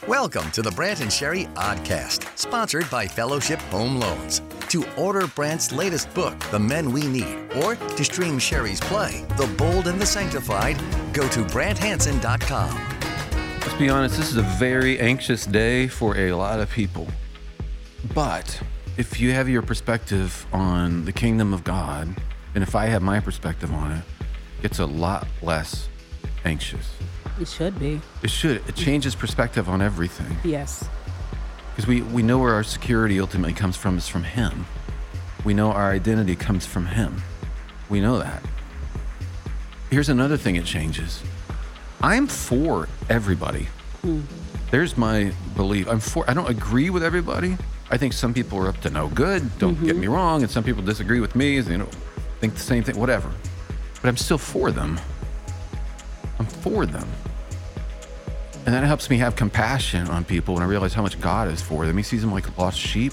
Welcome to the Brant and Sherry Oddcast, sponsored by Fellowship Home Loans. To order Brant's latest book, The Men We Need, or to stream Sherry's play, The Bold and the Sanctified, go to BrantHanson.com. Let's be honest, this is a very anxious day for a lot of people. But if you have your perspective on the kingdom of God, and if I have my perspective on it, it's a lot less anxious. It should be. It should. It changes perspective on everything. Yes. Because we know where our security ultimately comes from is from Him. We know our identity comes from Him. We know that. Here's another thing it changes. I'm for everybody. There's my belief. I don't agree with everybody. I think some people are up to no good. Don't get me wrong. And some people disagree with me. Think the same thing, whatever. But I'm still for them. I'm for them. And that helps me have compassion on people when I realize how much God is for them. He sees them like lost sheep.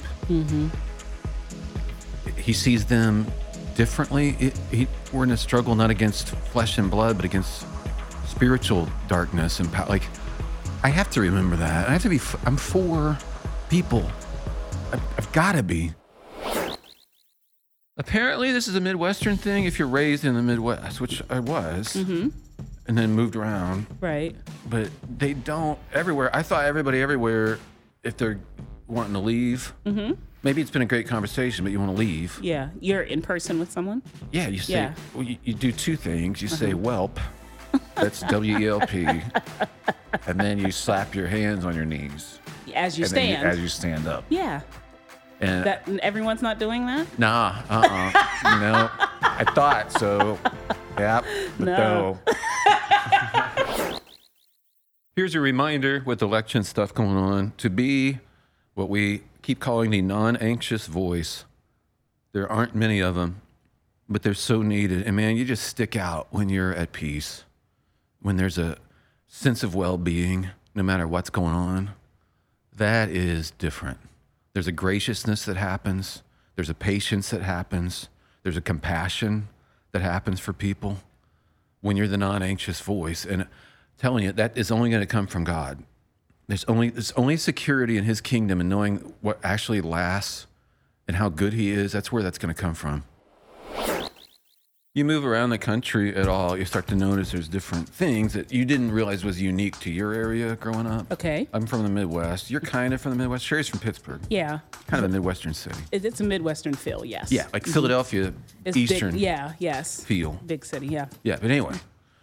He sees them differently. We're in a struggle not against flesh and blood, but against spiritual darkness and power. Like, I have to remember that. I'm for people. I've got to be. Apparently, this is a Midwestern thing if you're raised in the Midwest, which I was. And then moved around. Right. But they don't everywhere. I thought everybody everywhere, if they're wanting to leave, maybe it's been a great conversation, but you want to leave. Yeah. You're in person with someone? Yeah. You say, well, you do two things. You say, "Welp," that's W-E-L-P, and then you slap your hands on your knees. As you stand. As you stand up. Yeah. And everyone's not doing that? Nah. No. I thought so. Yeah. But no. Here's a reminder with election stuff going on to be what we keep calling the non-anxious voice. There aren't many of them, but they're so needed. And man, you just stick out when you're at peace, when there's a sense of well-being, no matter what's going on. That is different. There's a graciousness that happens. There's a patience that happens. There's a compassion that happens for people when you're the non-anxious voice. And I'm telling you, that is only going to come from God. There's only security in His kingdom and knowing what actually lasts and how good He is. That's where that's going to come from. You move around the country at all, you start to notice there's different things that you didn't realize was unique to your area growing up. Okay. I'm from the Midwest. You're kind of from the Midwest. Sherry's from Pittsburgh. Yeah. Kind of a Midwestern city. It's a Midwestern feel, yes. Yeah, like Philadelphia, It's Eastern big, yes. feel. Big city, yeah. Yeah, but anyway,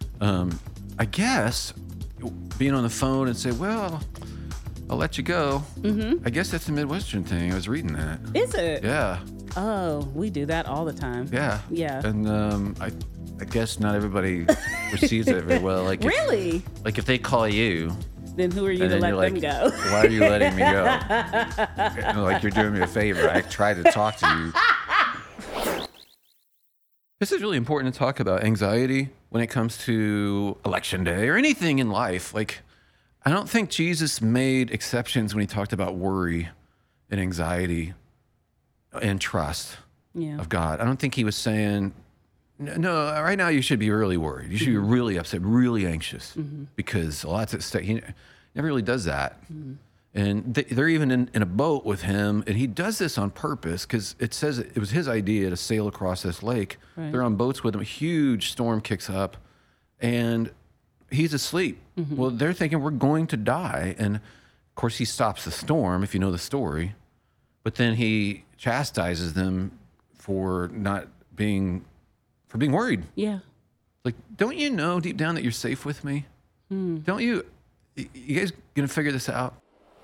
I guess being on the phone and say, well, I'll let you go. I guess that's a Midwestern thing. I was reading that. Is it? Yeah. Oh, we do that all the time. Yeah. Yeah. And I guess not everybody receives it very well. Like Really? If they call you, Then who are you and to then let you're them like, go? why are you letting me go? And like, you're doing me a favor. I tried to talk to you. This is really important to talk about anxiety when it comes to election day or anything in life. Like, I don't think Jesus made exceptions when He talked about worry and anxiety and trust of God. I don't think He was saying, no, right now you should be really worried. You should be really upset, really anxious, because lots of stuff. He never really does that. And they're even in a boat with Him, and He does this on purpose because it says it was His idea to sail across this lake. Right. They're on boats with Him. A huge storm kicks up, and He's asleep. Well, they're thinking we're going to die. And of course, He stops the storm, if you know the story. But then He chastises them for being worried. Yeah. Like, don't you know deep down that you're safe with me? Don't you guys gonna figure this out?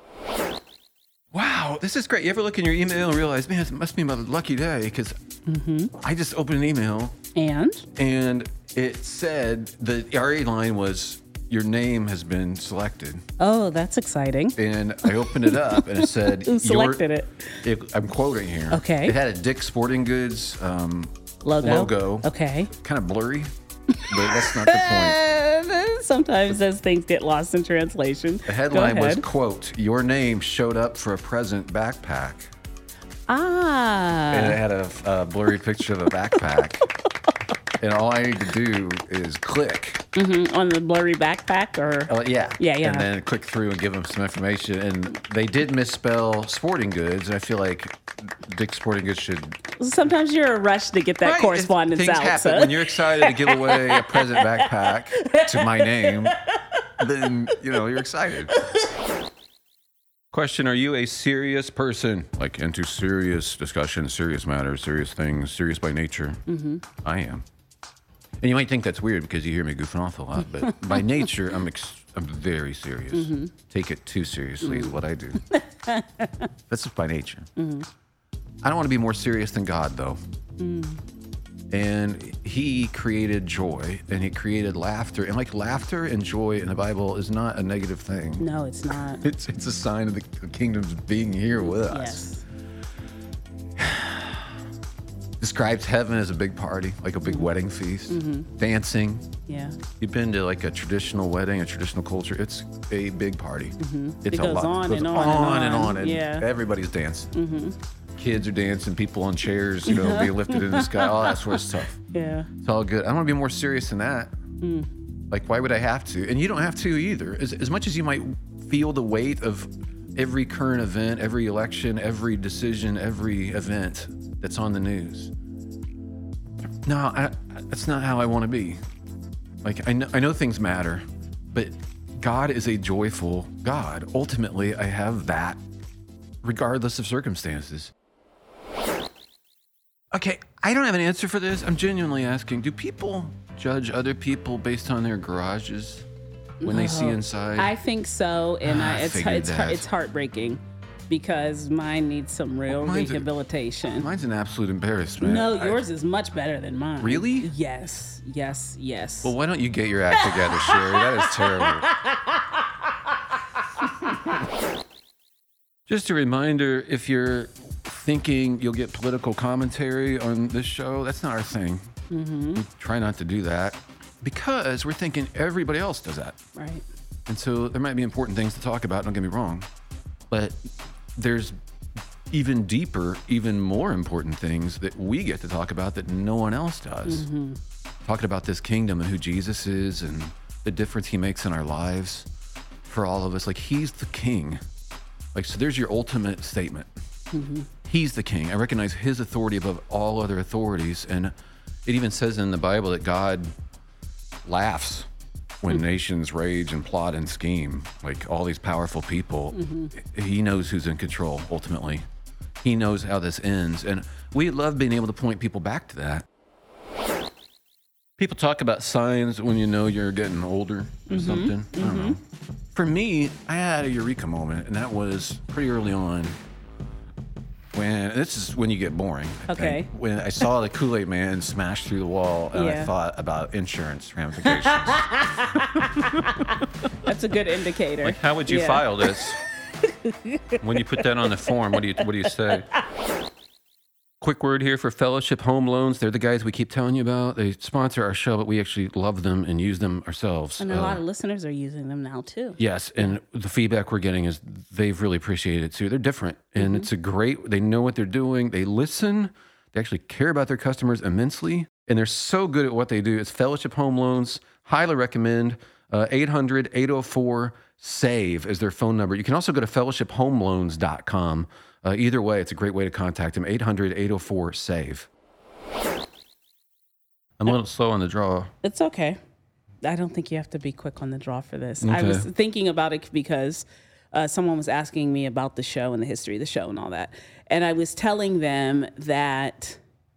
Wow, this is great. You ever look in your email and realize, man, it must be my lucky day because I just opened an email and it said the RA line was, your name has been selected. Oh, that's exciting. And I opened it up and it said, Who selected it? I'm quoting here. Okay. It had a Dick's Sporting Goods logo. Okay. Kind of blurry, but that's not the point. Sometimes those things get lost in translation. The headline was, quote, your name showed up for a present backpack. And it had a blurry picture of a backpack. and all I need to do is click. On the blurry backpack, or Yeah. Yeah. And then click through and give them some information. And they did misspell sporting goods, and I feel like Dick's Sporting Goods should. sometimes you're in a rush to get that Right, correspondence things out. happen. So. When you're excited to give away a present backpack to my name, then you're excited. Question: Are you a serious person, like into serious discussions, serious matters, serious things, serious by nature? Mm-hmm. I am. And you might think that's weird because you hear me goofing off a lot, but by nature, I'm very serious. Mm-hmm. Take it too seriously is what I do. That's just by nature. Mm-hmm. I don't want to be more serious than God, though. And he created joy, and he created laughter. And like laughter and joy in the Bible is not a negative thing. No, it's not. It's a sign of the kingdom's being here with us. Yes. Describes heaven as a big party, like a big wedding feast, dancing. Yeah. You've been to like a traditional wedding, a traditional culture. It's a big party. It's It goes on and on and on, and Yeah. everybody's dancing. Kids are dancing, people on chairs, being lifted in the sky. All that sort of stuff. Yeah. It's all good. I don't want to be more serious than that. Like, why would I have to? And you don't have to either. As much as you might feel the weight of every current event, every election, every decision, every event that's on the news. No, that's not how I want to be. Like, I know things matter, but God is a joyful God. Ultimately, I have that regardless of circumstances. Okay, I don't have an answer for this. I'm genuinely asking, do people judge other people based on their garages when they see inside? I think so, and I figured that. it's heartbreaking because mine needs some real Mine's rehabilitation. Mine's an absolute embarrassment. No, yours is much better than mine. Really? Yes. Well, why don't you get your act together, Sherry? That is terrible. Just a reminder, if you're thinking you'll get political commentary on this show, that's not our thing. We try not to do that because we're thinking everybody else does that. Right. And so there might be important things to talk about, don't get me wrong. But there's even deeper, even more important things that we get to talk about that no one else does. Talking about this kingdom and who Jesus is and the difference he makes in our lives for all of us. Like, he's the king. Like, so there's your ultimate statement. He's the king. I recognize his authority above all other authorities. And it even says in the Bible that God laughs when nations rage and plot and scheme, like all these powerful people. He knows who's in control, ultimately. He knows how this ends. And we love being able to point people back to that. People talk about signs when you know you're getting older or something. I don't know. For me, I had a eureka moment, and that was pretty early on. This is when you get boring. I think. When I saw the Kool-Aid Man smash through the wall, and I thought about insurance ramifications. That's a good indicator. Like, how would you file this? When you put that on the form, what do you say? Quick word here for Fellowship Home Loans. They're the guys we keep telling you about. They sponsor our show, but we actually love them and use them ourselves. And a lot of listeners are using them now, too. Yes, and the feedback we're getting is they've really appreciated it, too. They're different, and it's they know what they're doing. They listen. They actually care about their customers immensely, and they're so good at what they do. It's Fellowship Home Loans. Highly recommend. 800-804-SAVE is their phone number. You can also go to fellowshiphomeloans.com. Either way, it's a great way to contact them. 800-804-SAVE. I'm a little slow on the draw. It's okay. I don't think you have to be quick on the draw for this. Okay. I was thinking about it because someone was asking me about the show and the history of the show and all that. And I was telling them that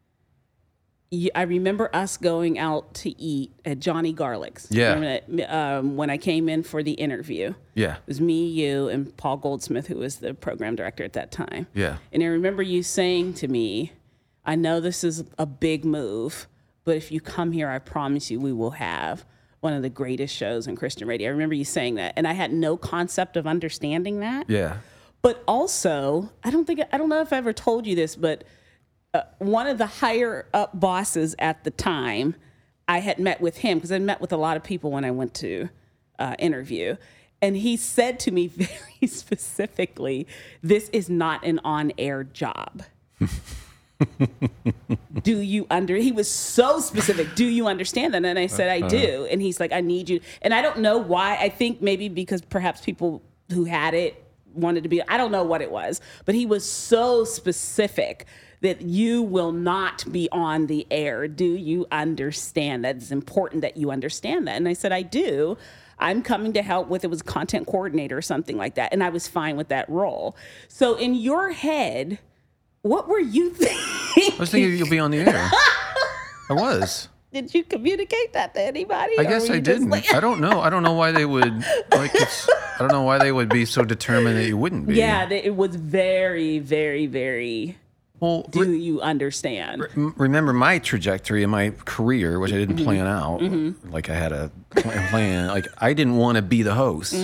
I remember us going out to eat at Johnny Garlic's. Yeah. Remember that, when I came in for the interview. Yeah. It was me, you, and Paul Goldsmith, who was the program director at that time. Yeah. And I remember you saying to me, I know this is a big move, but if you come here, I promise you we will have one of the greatest shows in Christian radio. I remember you saying that. And I had no concept of understanding that. Yeah. But also, I don't know if I ever told you this, but one of the higher up bosses at the time, I had met with him because I met with a lot of people when I went to interview. And he said to me very specifically, this is not an on-air job. He was so specific. Do you understand that? And I said, I do. And he's like, I need you. And I don't know why. I think maybe because perhaps people who had it wanted to be, I don't know what it was, but he was so specific that you will not be on the air. Do you understand that? It's important that you understand that. And I said, I do. I'm coming to help with, it was content coordinator or something like that. And I was fine with that role. So in your head, what were you thinking? I was thinking you'll be on the air. I was. Did you communicate that to anybody? I guess I didn't. I don't know. I don't know why they would I don't know why they would be so determined that you wouldn't be. Yeah, it was very, very, very. Well, do you understand? Remember my trajectory in my career, which I didn't plan out. Like I had a plan. Like I didn't want to be the host.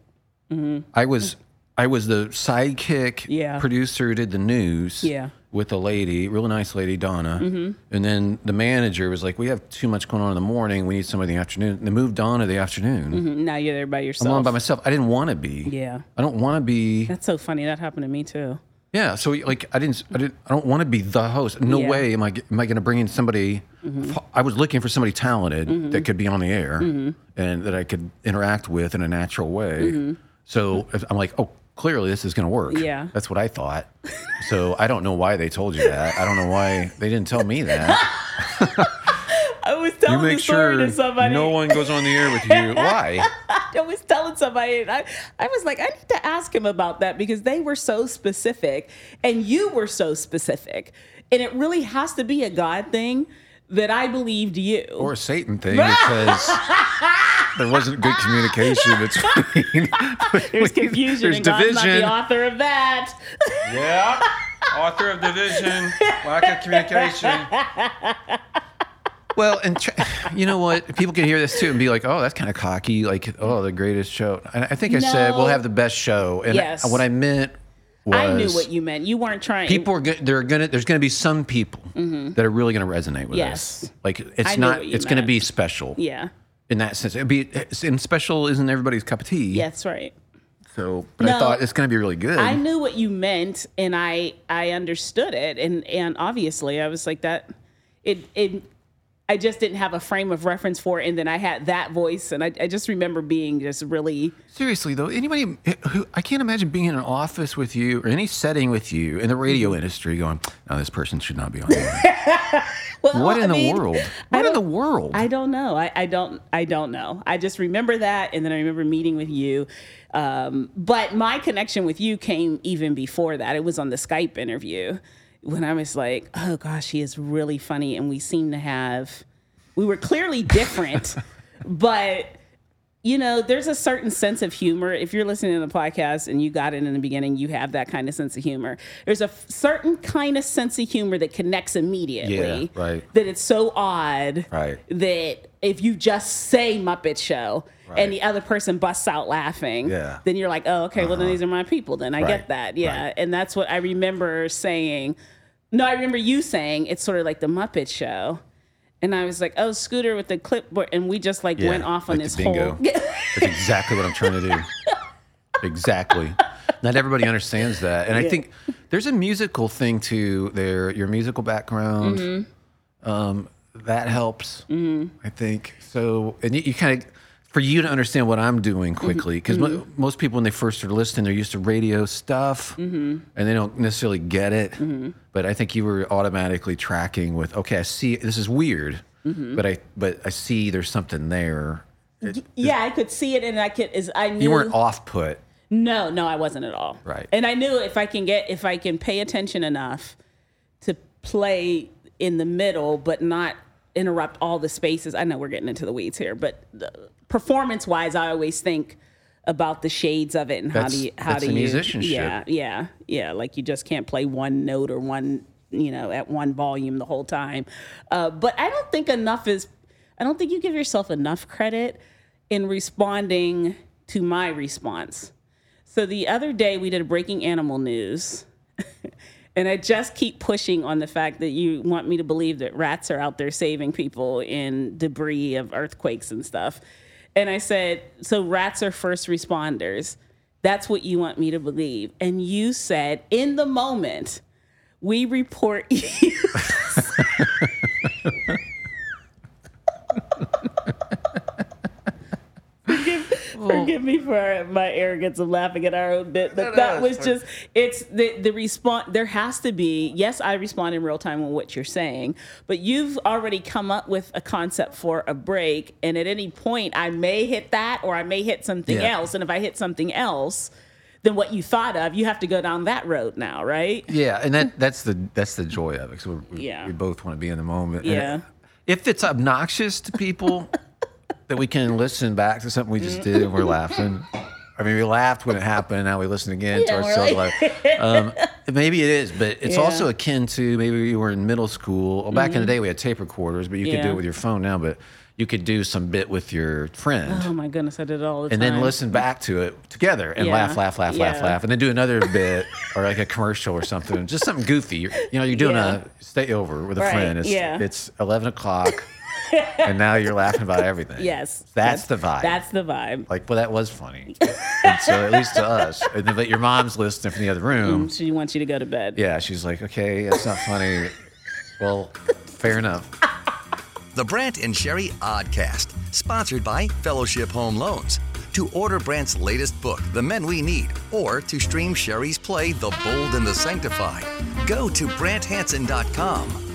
I was the sidekick producer who did the news. Yeah. With a lady, really nice lady, Donna. And then the manager was like, we have too much going on in the morning. We need somebody in the afternoon. And they moved Donna to the afternoon. Now you're there by yourself. I'm on by myself. I didn't want to be. Yeah. I don't want to be. That's so funny. That happened to me too. Yeah. So like, I don't want to be the host. No way am I going to bring in somebody. I was looking for somebody talented that could be on the air and that I could interact with in a natural way. So I'm like, oh, clearly this is going to work. Yeah. That's what I thought. So I don't know why they told you that. I don't know why they didn't tell me that. I was telling the story to somebody. No one goes on the air with you. Why? I was telling somebody, and I was like, I need to ask him about that because they were so specific and you were so specific. And it really has to be a God thing that I believed you. Or a Satan thing because there wasn't good communication between. There's confusion, and God's not the author of that. Yeah, author of division, lack of communication. Well, and you know what? People can hear this too and be like, "Oh, that's kind of cocky." Like, "Oh, the greatest show." And I think I said we'll have the best show. And what I meant was, I knew what you meant. You weren't trying. People are there's gonna be some people that are really gonna resonate with us. Like it's gonna be special. Yeah. In that sense, and special isn't everybody's cup of tea. Yeah, that's right. So, but I thought it's going to be really good. I knew what you meant, and I understood it, and obviously I was like that. I just didn't have a frame of reference for it, and then I had that voice, and I just remember being just really. Seriously though, anybody who I can't imagine being in an office with you or any setting with you in the radio industry going, "No, this person should not be on there." Well, what in the world? What in the world? I don't know. I don't know. I just remember that, and then I remember meeting with you. But my connection with you came even before that. It was on the Skype interview when I was like, oh gosh, he is really funny, and we were clearly different, but. You know, there's a certain sense of humor. If you're listening to the podcast and you got it in the beginning, you have that kind of sense of humor. There's a certain kind of sense of humor that connects immediately. Yeah, right. That it's so odd that if you just say Muppet Show and the other person busts out laughing, then you're like, oh, okay, well, then these are my people. Then I get that. Yeah. Right. And that's what I remember saying. No, I remember you saying it's sort of like the Muppet Show. And I was like, oh, Scooter with the clipboard. And we just went off on this bingo. whole. That's exactly what I'm trying to do. Exactly. Not everybody understands that. And I think there's a musical thing to your musical background. That helps, I think. So, and you kind of, for you to understand what I'm doing quickly, because most people, when they first start listening, they're used to radio stuff, and they don't necessarily get it. But I think you were automatically tracking with, okay, I see this is weird, but I see there's something there. I could see it, and I knew you weren't off put. No, I wasn't at all. Right. And I knew if I can pay attention enough to play in the middle, but not interrupt all the spaces. I know we're getting into the weeds here, but performance-wise, I always think about the shades of it and how do you musicianship. Yeah. Like you just can't play one note or one, at one volume the whole time. But I don't think you give yourself enough credit in responding to my response. So the other day we did a Breaking Animal News. And I just keep pushing on the fact that you want me to believe that rats are out there saving people in debris of earthquakes and stuff. And I said, so rats are first responders. That's what you want me to believe. And you said, in the moment, we report you. Forgive me for my arrogance of laughing at our own bit, but that was just, it's the response. There has to be, yes, I respond in real time on what you're saying, but you've already come up with a concept for a break, and at any point I may hit that or I may hit something else, and if I hit something else, then what you thought of, you have to go down that road now, right? Yeah, and that's the joy of it. So we both want to be in the moment. Yeah. And if it's obnoxious to people, that we can listen back to something we just did and we're laughing. I mean, we laughed when it happened. Now we listen again to ourselves. Maybe it is, but it's also akin to maybe you were in middle school. Well, back in the day, we had tape recorders, but you could do it with your phone now. But you could do some bit with your friend. Oh my goodness, I did it all the time. And then listen back to it together and laugh, and then do another bit or like a commercial or something, just something goofy. You're doing a stay over with a friend. It's 11 o'clock. And now you're laughing about everything. Yes. That's the vibe. That's the vibe. Like, well, that was funny. And so, at least to us. And then, but your mom's listening from the other room. She wants you to go to bed. Yeah, she's like, okay, that's not funny. Well, fair enough. The Brant and Sherry Oddcast, sponsored by Fellowship Home Loans. To order Brant's latest book, The Men We Need, or to stream Sherry's play, The Bold and the Sanctified, go to BrantHanson.com.